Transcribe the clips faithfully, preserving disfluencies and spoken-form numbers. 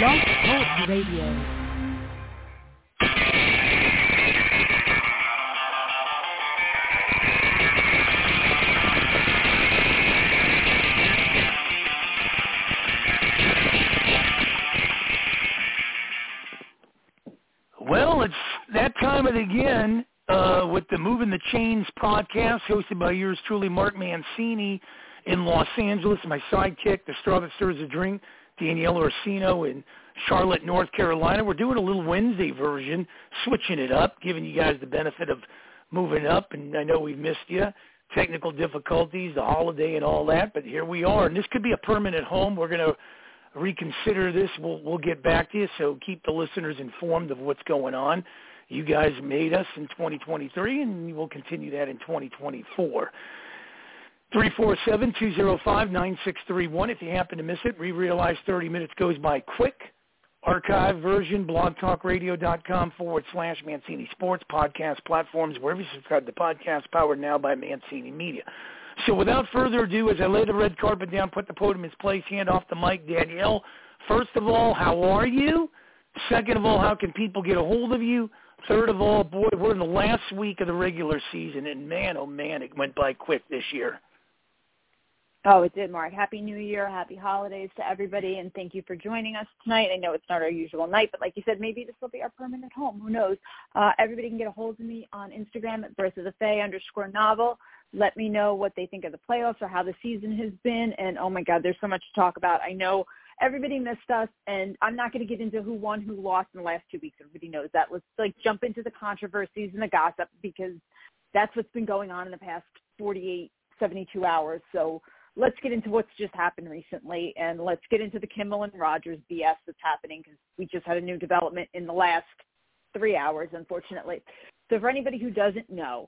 Blog Talk Radio. Well, it's that time of it again uh, with the Moving the Chains podcast, hosted by yours truly, Mark Mancini, in Los Angeles. My sidekick, the straw that stirs the drink, Danielle Orsino in Charlotte, North Carolina. We're doing a little Wednesday version, switching it up, giving you guys the benefit of moving up. And I know we've missed you, technical difficulties, the holiday and all that, but here we are. And this could be a permanent home. We're going to reconsider this. We'll we'll get back to you, so keep the listeners informed of what's going on. You guys made us in twenty twenty-three, and we'll continue that in twenty twenty-four. three four seven, two zero five, nine six three one. If you happen to miss it, we realize thirty minutes goes by quick. Archive version, blogtalkradio.com forward slash Mancini Sports, podcast platforms, wherever you subscribe to podcast, powered now by Mancini Media. So without further ado, as I lay the red carpet down, put the podium in its place, hand off the mic, Danielle. First of all, how are you? Second of all, how can people get a hold of you? Third of all, boy, we're in the last week of the regular season, and man, oh man, it went by quick this year. Oh, it did, Mark. Happy New Year, happy holidays to everybody, and thank you for joining us tonight. I know it's not our usual night, but like you said, maybe this will be our permanent home. Who knows? Uh, everybody can get a hold of me on Instagram at Birth of the Fae underscore novel. Let me know what they think of the playoffs or how the season has been. And, oh, my God, there's so much to talk about. I know everybody missed us, and I'm not going to get into who won, who lost in the last two weeks. Everybody knows that. Let's, like, jump into the controversies and the gossip, because that's what's been going on in the past forty-eight, seventy-two hours. So let's get into what's just happened recently, and let's get into the Kimmel and Rogers B S that's happening, because we just had a new development in the last three hours, unfortunately. So for anybody who doesn't know,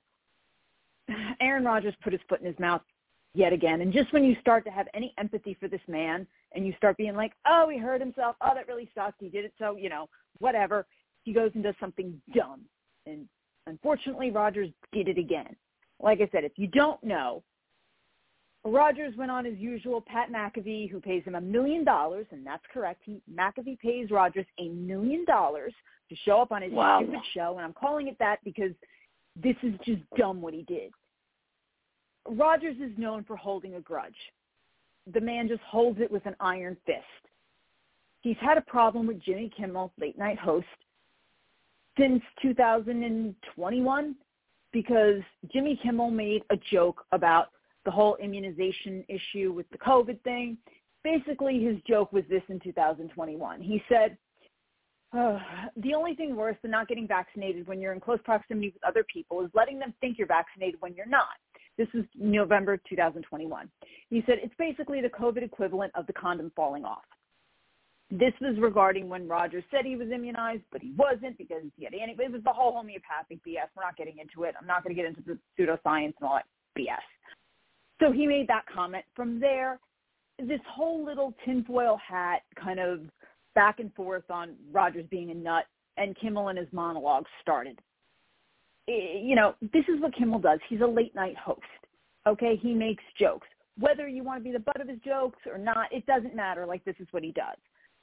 Aaron Rodgers put his foot in his mouth yet again. And just when you start to have any empathy for this man and you start being like, oh, he hurt himself. Oh, that really sucked. He did it. So, you know, whatever. He goes and does something dumb. And unfortunately, Rodgers did it again. Like I said, if you don't know, Rodgers went on his usual Pat McAfee, who pays him a million dollars, and that's correct. He, McAfee pays Rodgers a million dollars to show up on his wow. stupid show. And I'm calling it that because this is just dumb what he did. Rodgers is known for holding a grudge. The man just holds it with an iron fist. He's had a problem with Jimmy Kimmel, late night host, since two thousand twenty-one, because Jimmy Kimmel made a joke about the whole immunization issue with the COVID thing. Basically, his joke was this in two thousand twenty-one. He said, Uh, the only thing worse than not getting vaccinated when you're in close proximity with other people is letting them think you're vaccinated when you're not. This is November two thousand twenty-one. He said it's basically the COVID equivalent of the condom falling off. This was regarding when Rodgers said he was immunized, but he wasn't, because he had anti- it was the whole homeopathic B S. We're not getting into it. I'm not going to get into the pseudoscience and all that B S. So he made that comment. From there, this whole little tinfoil hat kind of back and forth on Rodgers being a nut, and Kimmel and his monologue started. You know, this is what Kimmel does. He's a late-night host, okay? He makes jokes. Whether you want to be the butt of his jokes or not, it doesn't matter. Like, this is what he does.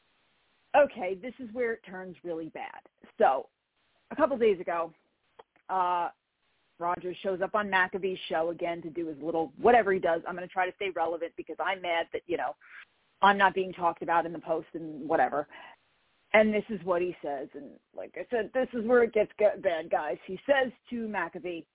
Okay, this is where it turns really bad. So a couple days ago, uh, Rodgers shows up on McAfee's show again to do his little whatever he does. I'm going to try to stay relevant because I'm mad that, you know, I'm not being talked about in the post and whatever. And this is what he says. And like I said, this is where it gets bad, guys. He says to McAfee,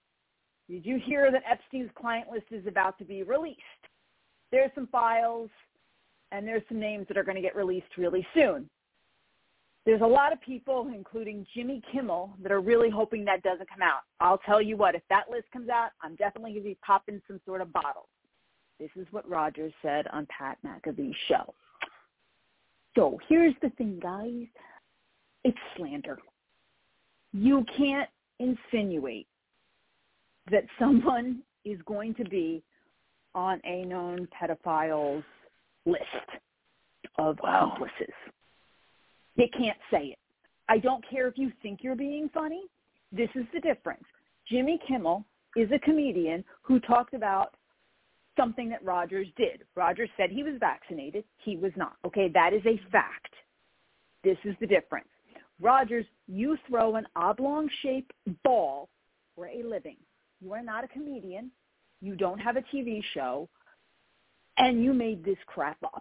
did you hear that Epstein's client list is about to be released? There's some files and there's some names that are going to get released really soon. There's a lot of people, including Jimmy Kimmel, that are really hoping that doesn't come out. I'll tell you what, if that list comes out, I'm definitely going to be popping some sort of bottles. This is what Rodgers said on Pat McAfee's show. So here's the thing, guys. It's slander. You can't insinuate that someone is going to be on a known pedophile's list of wow. accomplices. You can't say it. I don't care if you think you're being funny. This is the difference. Jimmy Kimmel is a comedian who talked about something that Rodgers did. Rodgers said he was vaccinated. He was not. Okay, that is a fact. This is the difference. Rogers, you throw an oblong-shaped ball for a living. You are not a comedian. You don't have a T V show. And you made this crap up.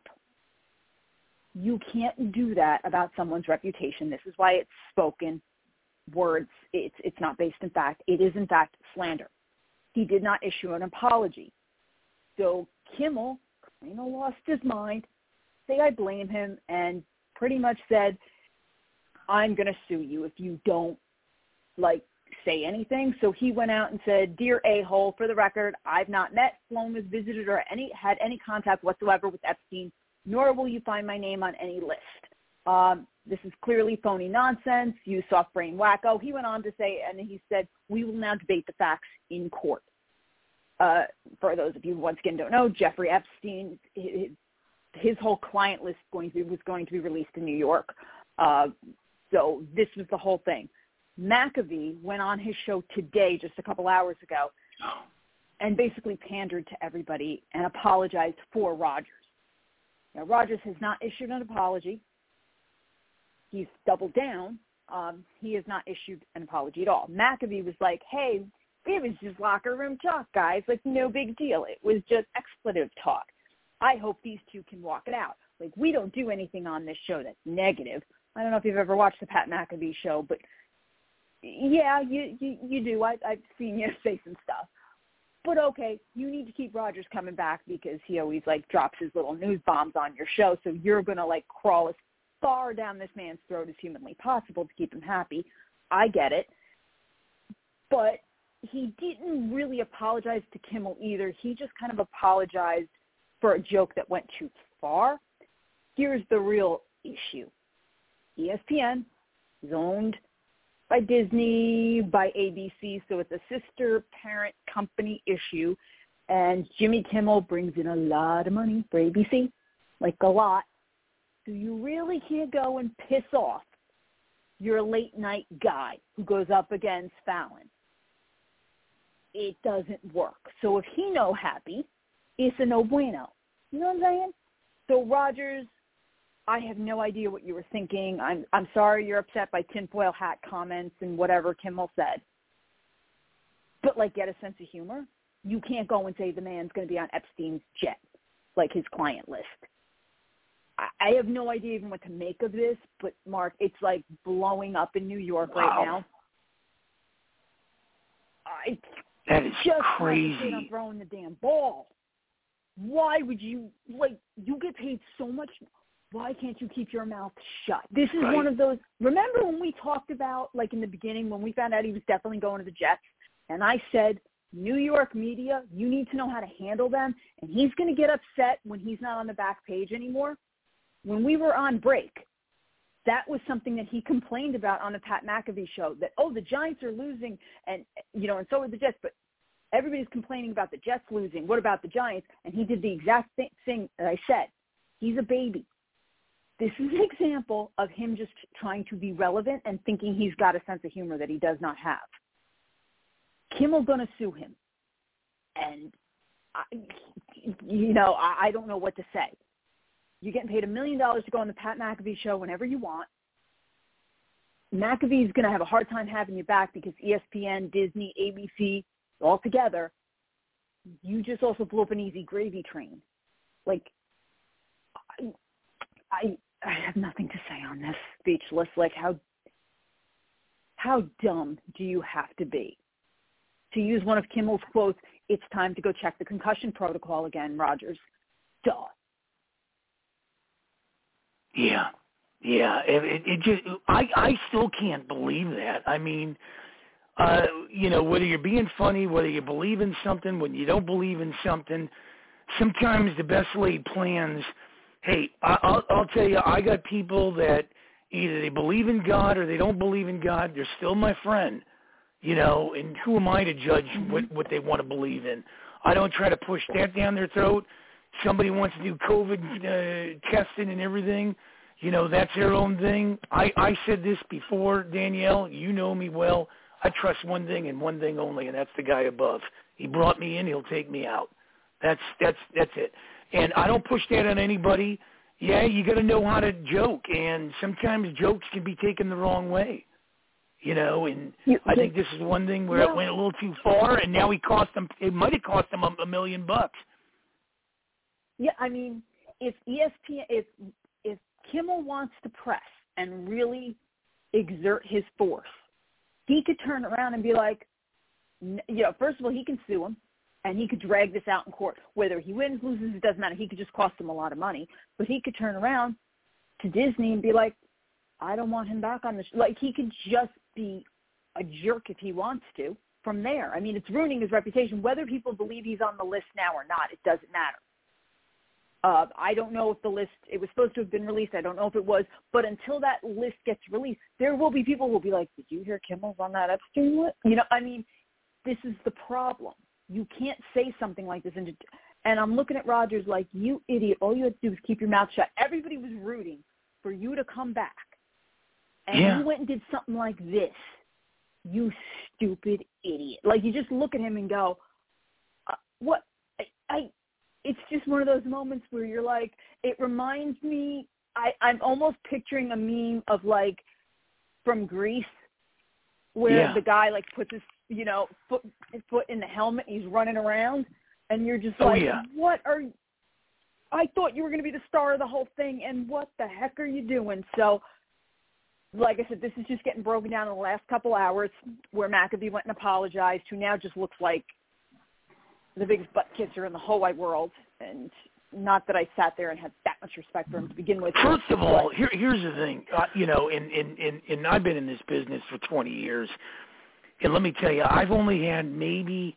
You can't do that about someone's reputation. This is why it's spoken words. It's, it's not based in fact. It is, in fact, slander. He did not issue an apology. So Kimmel kind of lost his mind. Say I blame him, and pretty much said, I'm going to sue you if you don't, like, say anything. So he went out and said, Dear A-hole, for the record, I've not met, flown with, visited, or any had any contact whatsoever with Epstein, nor will you find my name on any list. Um, this is clearly phony nonsense, you soft-brain wacko. He went on to say, and he said, we will now debate the facts in court. Uh, for those of you who once again don't know, Jeffrey Epstein, his, his whole client list going to be, was going to be released in New York. Uh, so this was the whole thing. McAfee went on his show today, just a couple hours ago, and basically pandered to everybody and apologized for Rogers. Now, Rogers has not issued an apology. He's doubled down. Um, he has not issued an apology at all. McAfee was like, hey, it was just locker room talk, guys. Like, no big deal. It was just expletive talk. I hope these two can walk it out. Like, we don't do anything on this show that's negative. I don't know if you've ever watched the Pat McAfee show, but yeah, you, you, you do. I, I've seen you say some stuff. But okay, you need to keep Rogers coming back because he always, like, drops his little news bombs on your show, so you're going to, like, crawl as far down this man's throat as humanly possible to keep him happy. I get it. But he didn't really apologize to Kimmel either. He just kind of apologized for a joke that went too far. Here's the real issue. E S P N is owned by Disney, by A B C, so it's a sister parent company issue, and Jimmy Kimmel brings in a lot of money for A B C, like a lot. So you really can't go and piss off your late night guy who goes up against Fallon. It doesn't work. So if he no happy, it's a no bueno. You know what I'm saying? So Rogers, I have no idea what you were thinking. I'm I'm sorry you're upset by tinfoil hat comments and whatever Kimmel said. But, like, get a sense of humor. You can't go and say the man's going to be on Epstein's jet, like his client list. I, I have no idea even what to make of this, but, Mark, it's, like, blowing up in New York wow. right now. I that is just crazy. I'm throwing the damn ball. Why would you, like, you get paid so much. Why can't you keep your mouth shut? This is right. one of those, remember when we talked about, like, in the beginning, when we found out he was definitely going to the Jets, and I said, New York media, you need to know how to handle them, and he's going to get upset when he's not on the back page anymore. When we were on break, that was something that he complained about on the Pat McAfee show, that, oh, the Giants are losing, and, you know, and so are the Jets, but everybody's complaining about the Jets losing. What about the Giants? And he did the exact thing, thing that I said. He's a baby. This is an example of him just trying to be relevant and thinking he's got a sense of humor that he does not have. Kimmel's going to sue him. And, I, you know, I, I don't know what to say. You're getting paid a million dollars to go on the Pat McAfee show whenever you want. McAfee's going to have a hard time having you back because E S P N, Disney, A B C, all together, you just also blew up an easy gravy train. Like, I, I, I have nothing to say on this. Speechless. Like, how, how dumb do you have to be? To use one of Kimmel's quotes, it's time to go check the concussion protocol again, Rogers. Duh. Yeah, yeah. It, it, it just, I, I still can't believe that. I mean, uh, you know, whether you're being funny, whether you believe in something, when you don't believe in something, sometimes the best laid plans. Hey, I, I'll, I'll tell you, I got people that either they believe in God or they don't believe in God. They're still my friend, you know. And who am I to judge mm-hmm. what what they want to believe in? I don't try to push that down their throat. Somebody wants to do COVID uh, testing and everything, you know, that's their own thing. I, I said this before, Danielle. You know me well. I trust one thing and one thing only, and that's the guy above. He brought me in. He'll take me out. That's that's that's it. And I don't push that on anybody. yeah, you got to know how to joke, and sometimes jokes can be taken the wrong way. You know, and You, I think this is one thing where yeah. it went a little too far, and now he cost them. It might have cost them a, a million bucks. Yeah, I mean, if E S P N, if if Kimmel wants to press and really exert his force, he could turn around and be like, you know, first of all, he can sue him, and he could drag this out in court. Whether he wins, loses, it doesn't matter. He could just cost him a lot of money. But he could turn around to Disney and be like, I don't want him back on the show. Like, he could just be a jerk if he wants to from there. I mean, it's ruining his reputation. Whether people believe he's on the list now or not, it doesn't matter. Uh, I don't know if the list, it was supposed to have been released. I don't know if it was. But until that list gets released, there will be people who will be like, did you hear Kimmel's on that Epstein list? You know, I mean, this is the problem. You can't say something like this. And, and I'm looking at Rogers like, you idiot. All you had to do was keep your mouth shut. Everybody was rooting for you to come back. And yeah. you went and did something like this. You stupid idiot. Like, you just look at him and go, uh, what? I, I, it's just one of those moments where you're like, it reminds me, I, I'm almost picturing a meme of, like, from Grease, where yeah. the guy, like, puts his, you know, foot, his foot in the helmet, he's running around, and you're just oh, like, yeah. what are you? I thought you were going to be the star of the whole thing, and what the heck are you doing? So, like I said, this is just getting broken down in the last couple hours, where McAfee went and apologized, who now just looks like the biggest butt kisser in the whole wide world. And not that I sat there and had that much respect for him to begin with. First of all, but, here, here's the thing. Uh, you know, and, and, and, and I've been in this business for twenty years. And let me tell you, I've only had maybe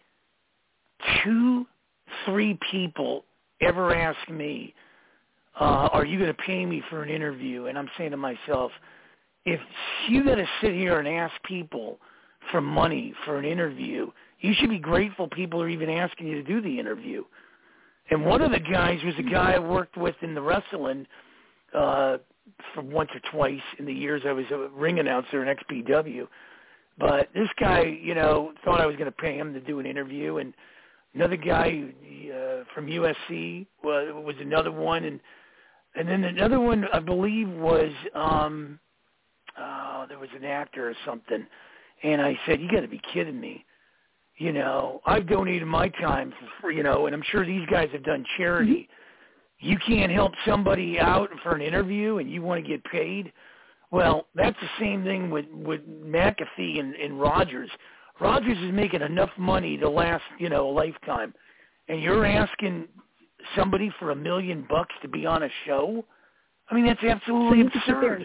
two, three people ever ask me, uh, are you going to pay me for an interview? And I'm saying to myself, if you got to sit here and ask people for money for an interview, you should be grateful people are even asking you to do the interview. And one of the guys was a guy I worked with in the wrestling uh, for once or twice in the years I was a ring announcer in X P W. But this guy, you know, thought I was going to pay him to do an interview. And another guy uh, from U S C was, was another one. And, and then another one, I believe, was um, – oh, there was an actor or something, and I said, you got to be kidding me. You know, I've donated my time for free, you know, and I'm sure these guys have done charity. You can't help somebody out for an interview and you want to get paid? Well, that's the same thing with, with McAfee and, and Rogers. Rogers is making enough money to last, you know, a lifetime, and you're asking somebody for a million bucks to be on a show? I mean, that's absolutely so absurd.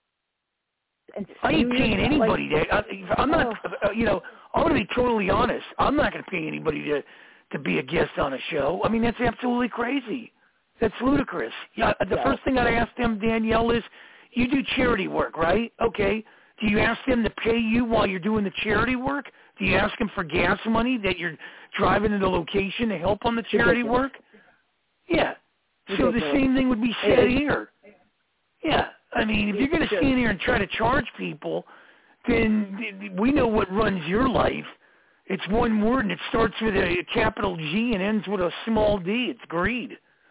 And I ain't paying anybody like, to. I, I'm not. Oh. You know, I'm going to be totally honest. I'm not going to pay anybody to to be a guest on a show. I mean, that's absolutely crazy. That's ludicrous. Yeah. The yeah. first thing I'd ask them, Danielle, is, you do charity work, right? Okay. Do you ask them to pay you while you're doing the charity work? Do you ask them for gas money that you're driving to the location to help on the charity work? Yeah. So the same thing would be said here. Yeah. I mean, if you're going to stand here and try to charge people, then we know what runs your life. It's one word, and it starts with a capital G and ends with a small d. It's greed.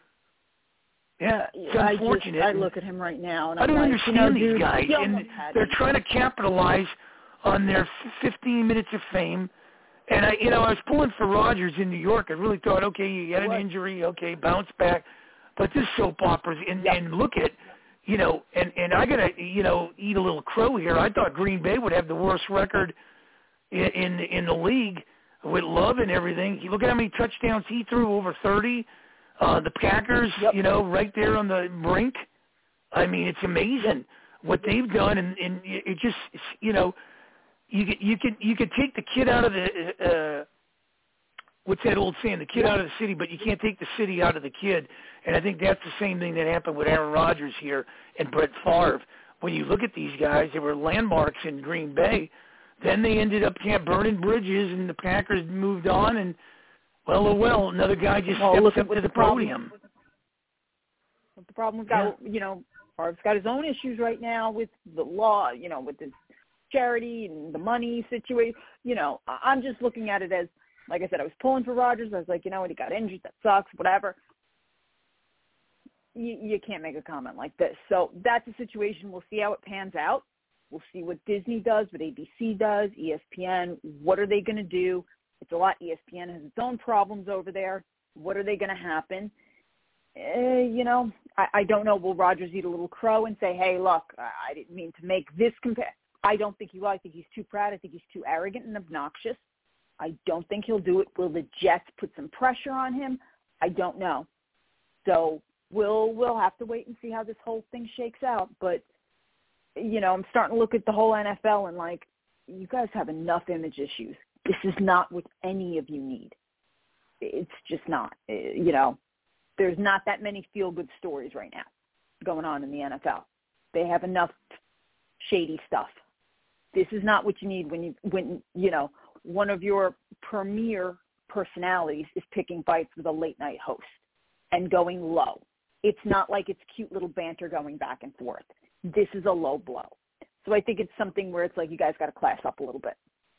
Yeah, it's I unfortunate. Just, I look at him right now, and I don't I'm understand like, you know, these dude, guys, and they're trying to capitalize on their fifteen minutes of fame. And I, you know, I was pulling for Rogers in New York. I really thought, okay, you had an what? injury, okay, bounce back. But this soap opera, and, yep. and look at. You know, and, and I got to, you know, eat a little crow here. I thought Green Bay would have the worst record in in, in the league with Love and everything. You look at how many touchdowns he threw, over thirty. Uh, the Packers, yep. you know, right there on the brink. I mean, it's amazing what they've done, and, and it just, you know, you you could you could take the kid out of the. Uh, What's that old saying? The kid out of the city, but you can't take the city out of the kid. And I think that's the same thing that happened with Aaron Rodgers here and Brett Favre. When you look at these guys, they were landmarks in Green Bay. Then they ended up burning bridges, and the Packers moved on. And, well, oh, well, another guy just well, steps look up to the, the podium. The problem we've got, yeah. you know, Favre's got his own issues right now with the law, you know, with his charity and the money situation. You know, I'm just looking at it as, like I said, I was pulling for Rodgers. I was like, you know what, he got injured. That sucks, whatever. you, you can't make a comment like this. So that's a situation. We'll see how it pans out. We'll see what Disney does, what A B C does, E S P N. What are they going to do? It's a lot. E S P N has its own problems over there. What are they going to happen? Uh, you know, I, I don't know. Will Rogers eat a little crow and say, hey, look, I didn't mean to make this compare. I don't think he will. I think he's too proud. I think he's too arrogant and obnoxious. I don't think he'll do it. Will the Jets put some pressure on him? I don't know. So we'll we'll have to wait and see how this whole thing shakes out. But, you know, I'm starting to look at the whole N F L and, like, you guys have enough image issues. This is not what any of you need. It's just not. You know, there's not that many feel-good stories right now going on in the N F L. They have enough shady stuff. This is not what you need when you, when, you know, one of your premier personalities is picking fights with a late-night host and going low. It's not like it's cute little banter going back and forth. This is a low blow. So I think it's something where it's like you guys got to class up a little bit.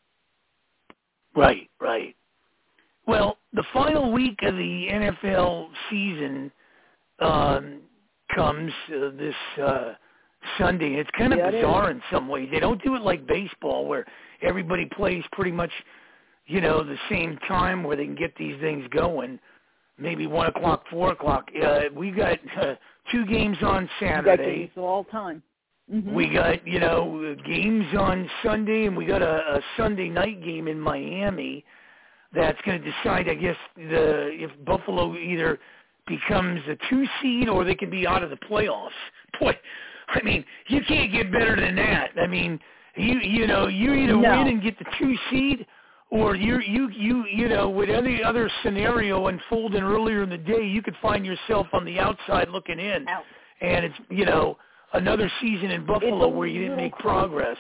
Right, right. Well, the final week of the N F L season um, comes uh, this uh, Sunday. It's kind of yeah, bizarre in some ways. They don't do it like baseball where everybody plays pretty much, you know, the same time where they can get these things going. Maybe one o'clock, four o'clock. Uh, we got uh, two games on Saturday. We got games all time. Mm-hmm. We got, you know, games on Sunday, and we got a, a Sunday night game in Miami that's going to decide, I guess, the if Buffalo either becomes a two seed or they can be out of the playoffs. Boy, I mean, you can't get better than that. I mean, you you know, you either no. win and get the two seed, or you you you you know, with any other scenario unfolding earlier in the day, you could find yourself on the outside looking in, Out. and it's, you know, another season in Buffalo where you didn't make crazy. progress.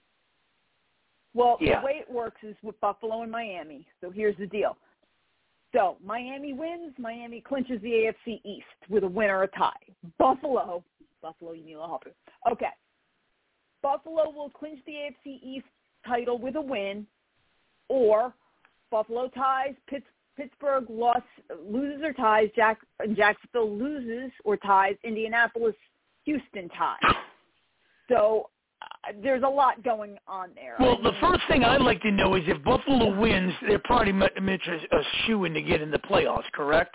Well, yeah. the way it works is with Buffalo and Miami. So here's the deal. So Miami wins. Miami clinches the A F C East with a win or a tie. Buffalo, Buffalo, you need a little help. Okay. Buffalo will clinch the A F C East title with a win, or Buffalo ties, Pitts, Pittsburgh loss, loses or ties, Jack, Jacksonville loses or ties, Indianapolis, Houston ties. So uh, there's a lot going on there. Well, I the mean, first thing I'd like to know is if Buffalo wins, they're probably much a, a shoo-in to get in the playoffs, correct?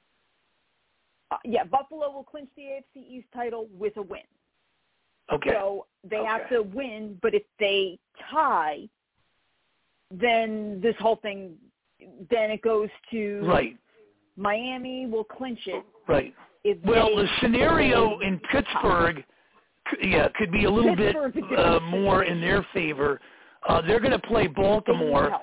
Uh, yeah, Buffalo will clinch the A F C East title with a win. Okay. So they okay. have to win, but if they tie, then this whole thing, then it goes to right. Miami will clinch it. Right. If well, they, the scenario in Pittsburgh, yeah, could be a little Pittsburgh bit uh, more in their favor. Uh, they're going to play Baltimore.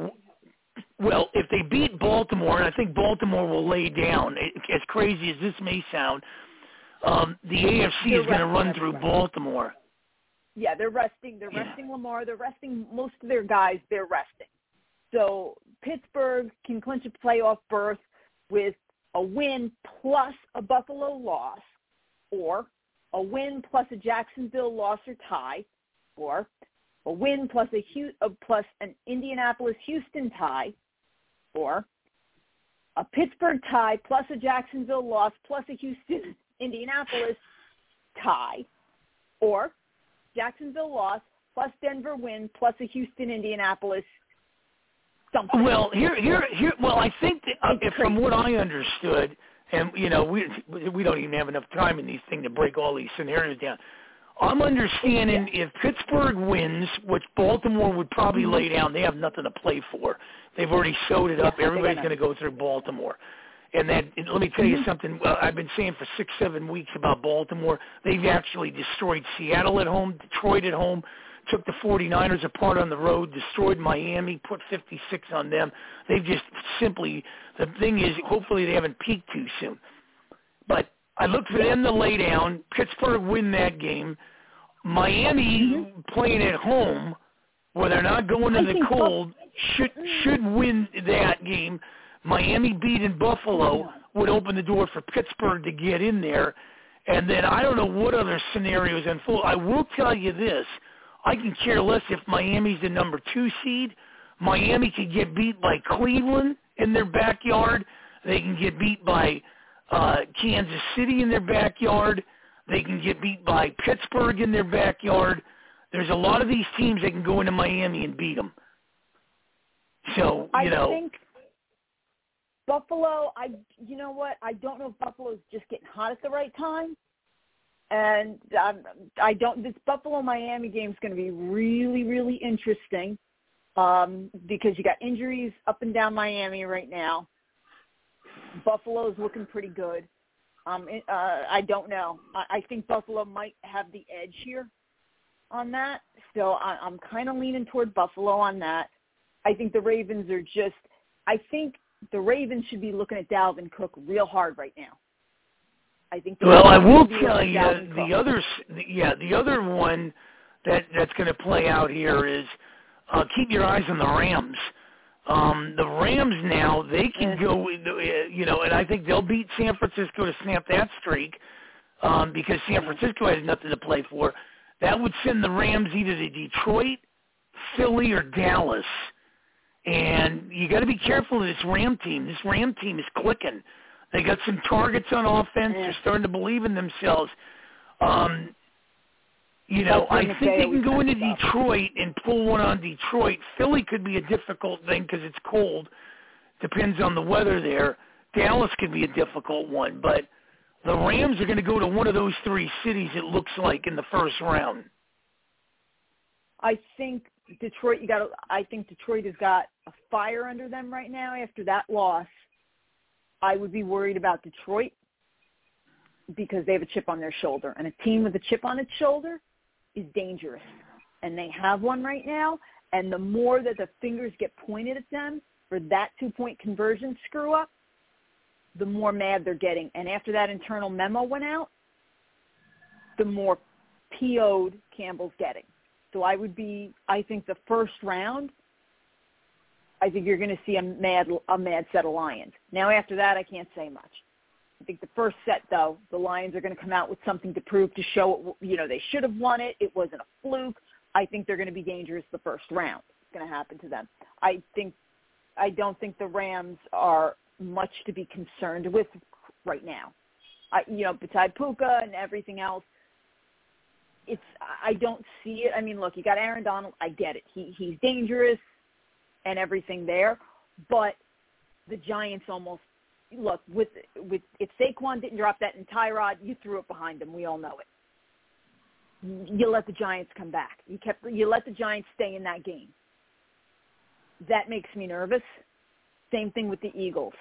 Well, if they beat Baltimore, and I think Baltimore will lay down, as crazy as this may sound, um, the A F C they're is going to run resting, through Baltimore. Yeah, they're resting. They're yeah. resting Lamar. They're resting most of their guys. They're resting. So Pittsburgh can clinch a playoff berth with a win plus a Buffalo loss, or a win plus a Jacksonville loss or tie, or a win plus a uh, plus an Indianapolis-Houston tie, or a Pittsburgh tie plus a Jacksonville loss plus a Houston-Indianapolis tie, or Jacksonville loss plus Denver win plus a Houston-Indianapolis something. Well, here, here, here. Well, I think that, uh, if, from what I understood, and you know, we we don't even have enough time in these things to break all these scenarios down. I'm understanding yeah. if Pittsburgh wins, which Baltimore would probably mm-hmm. lay down, they have nothing to play for. They've already sewed it yeah, up. Everybody's going to go through Baltimore. And that, and let me tell you something. Uh, I've been saying for six, seven weeks about Baltimore. They've actually destroyed Seattle at home, Detroit at home, took the 49ers apart on the road, destroyed Miami, put fifty-six on them. They've just simply, the thing is, hopefully they haven't peaked too soon. But I look for them to lay down, Pittsburgh win that game, Miami mm-hmm. playing at home where they're not going in the cold should should win that game. Miami beating Buffalo would open the door for Pittsburgh to get in there. And then I don't know what other scenarios unfold. I will tell you this. I can care less if Miami's the number two seed. Miami could get beat by Cleveland in their backyard. They can get beat by uh, Kansas City in their backyard. They can get beat by Pittsburgh in their backyard. There's a lot of these teams that can go into Miami and beat them. So, you I know. think Buffalo, I, you know what, I don't know if Buffalo's just getting hot at the right time. And um, I don't, this Buffalo-Miami game is going to be really, really interesting um, because you got injuries up and down Miami right now. Buffalo's looking pretty good. Um, uh, I don't know. I, I think Buffalo might have the edge here on that. So I, I'm kind of leaning toward Buffalo on that. I think the Ravens are just – I think the Ravens should be looking at Dalvin Cook real hard right now. I think. Well, I will tell you the other, yeah, the other one that that's going to play out here is uh, keep your eyes on the Rams. Um, the Rams now they can go, you know, and I think they'll beat San Francisco to snap that streak um, because San Francisco has nothing to play for. That would send the Rams either to Detroit, Philly, or Dallas. And you got to be careful of this Ram team. This Ram team is clicking. They got some targets on offense. They're starting to believe in themselves. Um, you know, I think they can go into Detroit and pull one on Detroit. Philly could be a difficult thing because it's cold. Depends on the weather there. Dallas could be a difficult one. But the Rams are going to go to one of those three cities, it looks like, in the first round. I think Detroit, you got. I think Detroit has got a fire under them right now after that loss. I would be worried about Detroit because they have a chip on their shoulder. And a team with a chip on its shoulder is dangerous. And they have one right now. And the more that the fingers get pointed at them for that two-point conversion screw-up, the more mad they're getting. And after that internal memo went out, the more P O'd Campbell's getting. So I would be, I think the first round, I think you're going to see a mad a mad set of Lions. Now, after that, I can't say much. I think the first set, though, the Lions are going to come out with something to prove, to show, it, you know, they should have won it. It wasn't a fluke. I think they're going to be dangerous the first round. It's going to happen to them. I think, I don't think the Rams are much to be concerned with right now. I, you know, beside Puka and everything else, it's, I don't see it. I mean, look, you got Aaron Donald. I get it. He he's dangerous and everything there, but the Giants almost look with with if Saquon didn't drop that in Tyrod, you threw it behind him. We all know it. You let the Giants come back. You kept you let the Giants stay in that game. That makes me nervous. Same thing with the Eagles,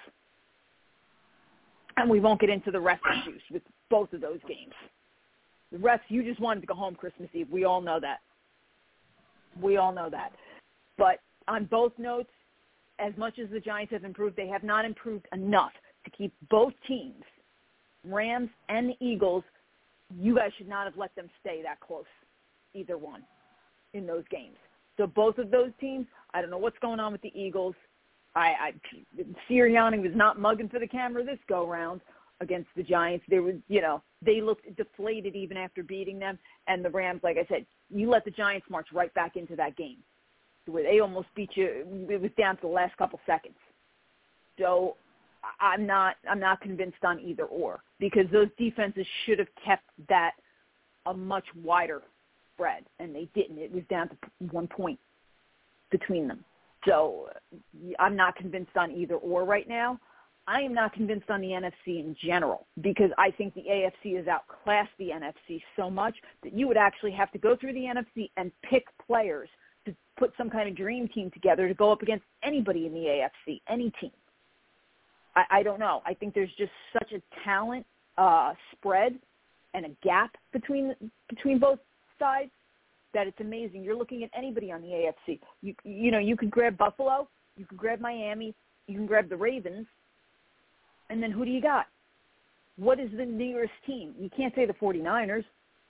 and we won't get into the rest issues with both of those games. The refs, you just wanted to go home Christmas Eve. We all know that. We all know that. But on both notes, as much as the Giants have improved, they have not improved enough to keep both teams, Rams and the Eagles, you guys should not have let them stay that close, either one, in those games. So both of those teams, I don't know what's going on with the Eagles. I, I Sirianni was not mugging for the camera this go-round against the Giants. They were, you know, they looked deflated even after beating them. And the Rams, like I said, you let the Giants march right back into that game where they almost beat you. It was down to the last couple seconds. So I'm not, I'm not convinced on either or because those defenses should have kept that a much wider spread, and they didn't. It was down to one point between them. So I'm not convinced on either or right now. I am not convinced on the N F C in general because I think the A F C has outclassed the N F C so much that you would actually have to go through the N F C and pick players to put some kind of dream team together to go up against anybody in the A F C, any team. I, I don't know. I think there's just such a talent uh, spread and a gap between between both sides that it's amazing. You're looking at anybody on the A F C. You you know, you could grab Buffalo, you could grab Miami, you can grab the Ravens. And then who do you got? What is the nearest team? You can't say the 49ers.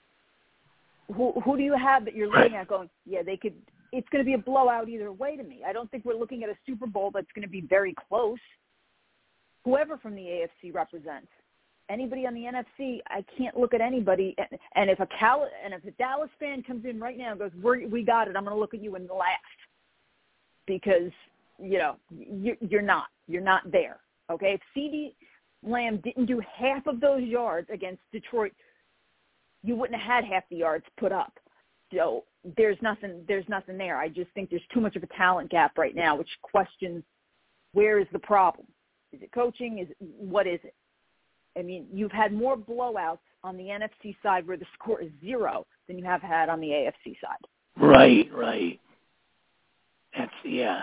Who who do you have that you're looking at going, yeah, they could – it's going to be a blowout either way to me. I don't think we're looking at a Super Bowl that's going to be very close. Whoever from the A F C represents. Anybody on the N F C, I can't look at anybody. And, and if a Cal and if a Dallas fan comes in right now and goes, We're, we got it, I'm going to look at you and laugh because, you know, you're, you're not. You're not there. Okay, if C D, Lamb didn't do half of those yards against Detroit, you wouldn't have had half the yards put up. So there's nothing there's nothing there. I just think there's too much of a talent gap right now, which questions where is the problem? Is it coaching? Is it, what is it? I mean, you've had more blowouts on the N F C side where the score is zero than you have had on the A F C side. Right, right. That's, yeah.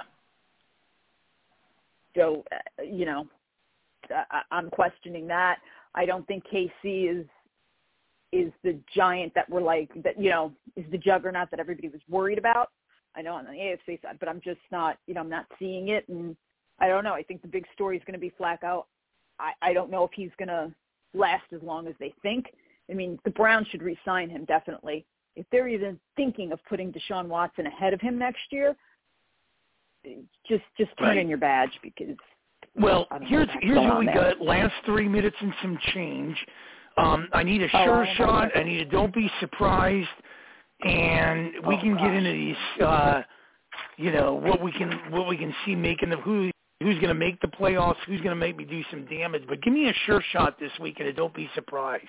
So, uh, you know, I, I'm questioning that. I don't think K C is is the giant that we're like, that, you know, is the juggernaut that everybody was worried about. I know on the A F C side, but I'm just not, you know, I'm not seeing it. And I don't know. I think the big story is going to be Flacco. I, I don't know if he's going to last as long as they think. I mean, the Browns should re-sign him, definitely. If they're even thinking of putting Deshaun Watson ahead of him next year, just just turn right. in your badge because. Well, here's here's what we there. got. Last three minutes and some change. Um, I need a oh, sure I shot. I need a don't be surprised, and we oh, can gosh. get into these. Uh, you know what we can what we can see making the who who's going to make the playoffs, who's going to make me do some damage. But give me a sure shot this week, and a don't be surprised.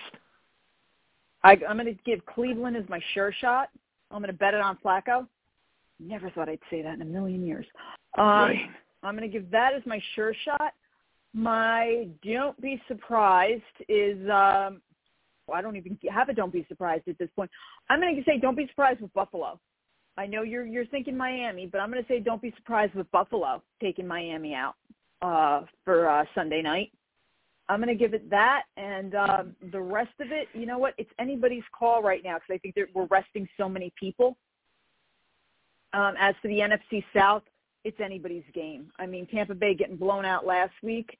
I, I'm going to give Cleveland as my sure shot. I'm going to bet it on Flacco. Never thought I'd say that in a million years. Um, right. I'm going to give that as my sure shot. My don't be surprised is, um, well, I don't even have a don't be surprised at this point. I'm going to say don't be surprised with Buffalo. I know you're you're thinking Miami, but I'm going to say don't be surprised with Buffalo taking Miami out uh, for uh, Sunday night. I'm going to give it that, and um, the rest of it, you know what, it's anybody's call right now because I think we're resting so many people. Um, as for the N F C South, it's anybody's game. I mean, Tampa Bay getting blown out last week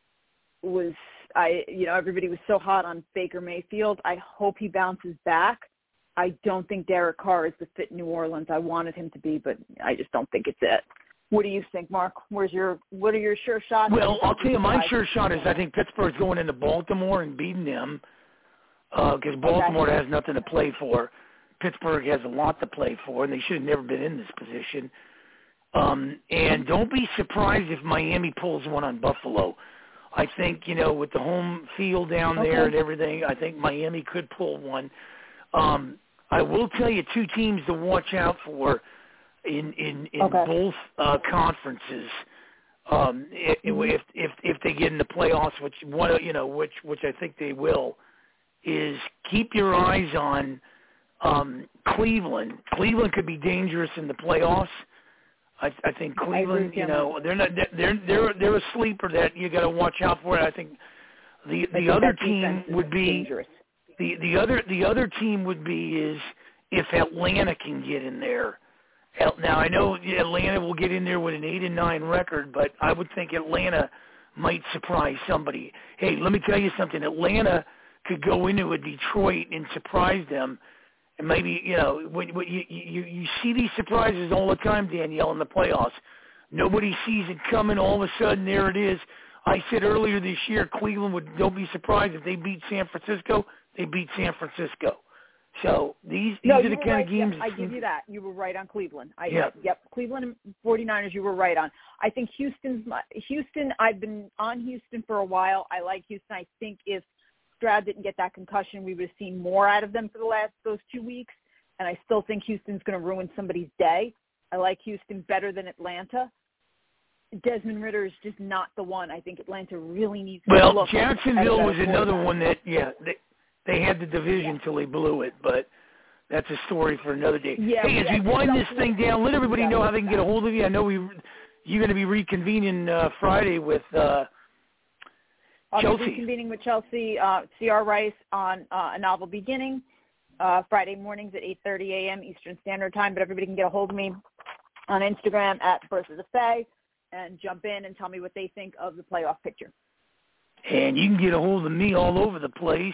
was, I, you know, everybody was so hot on Baker Mayfield. I hope he bounces back. I don't think Derek Carr is the fit in New Orleans I wanted him to be, but I just don't think it's it. What do you think, Mark? Where's your what are your sure shots? Well, I'll tell you, my sure shot is I think Pittsburgh's going into Baltimore and beating them because uh, Baltimore okay. has nothing to play for. Pittsburgh has a lot to play for, and they should have never been in this position. Um, and don't be surprised if Miami pulls one on Buffalo. I think, you know, with the home field down okay. there and everything, I think Miami could pull one. Um, I will tell you two teams to watch out for in in, in okay. both uh, conferences. Um, if, if if if they get in the playoffs, which one you know, which which I think they will, is keep your eyes on um, Cleveland. Cleveland could be dangerous in the playoffs. I, I think Cleveland, you know, they're not they're they're they're a sleeper that you got to watch out for. I think the the think other team would be dangerous. the the other the other team would be is if Atlanta can get in there. Now I know Atlanta will get in there with an eight and nine record, but I would think Atlanta might surprise somebody. Hey, let me tell you something. Atlanta could go into a Detroit and surprise them. And maybe, you know, when, when you, you you see these surprises all the time, Danielle, in the playoffs. Nobody sees it coming. All of a sudden, there it is. I said earlier this year, Cleveland would don't be surprised if they beat San Francisco. They beat San Francisco. So these these no, are the kind right. of games. Yep, I give you that. You were right on Cleveland. I, yep. yep. Cleveland and forty-niners, you were right on. I think Houston's Houston. I've been on Houston for a while. I like Houston. I think if Stroud didn't get that concussion, we would have seen more out of them for the last those two weeks. And I still think Houston's going to ruin somebody's day. I like Houston better than Atlanta. Desmond Ridder is just not the one. I think Atlanta really needs to well, look. Well, Jacksonville was another one that, yeah, they, they had the division until yeah. they blew it, but that's a story for another day. Yeah, hey, as we wind this thing down, let everybody know how they can get a hold of you. I know we you're going to be reconvening uh, Friday with uh, I'll Chelsea. be reconvening with Chelsea, uh, C R Rice on uh, A Novel Beginning, uh, Friday mornings at eight thirty a.m. Eastern Standard Time. But everybody can get a hold of me on Instagram at Birth of the Fae and jump in and tell me what they think of the playoff picture. And you can get a hold of me all over the place.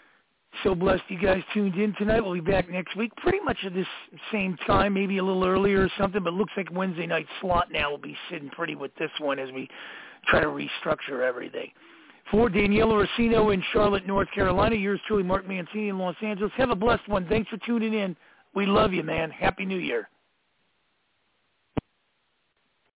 So blessed you guys tuned in tonight. We'll be back next week pretty much at this same time, maybe a little earlier or something, but it looks like Wednesday night slot now will be sitting pretty with this one as we try to restructure everything. For Danielle Orsino in Charlotte, North Carolina, yours truly, Mark Mancini in Los Angeles. Have a blessed one. Thanks for tuning in. We love you, man. Happy New Year.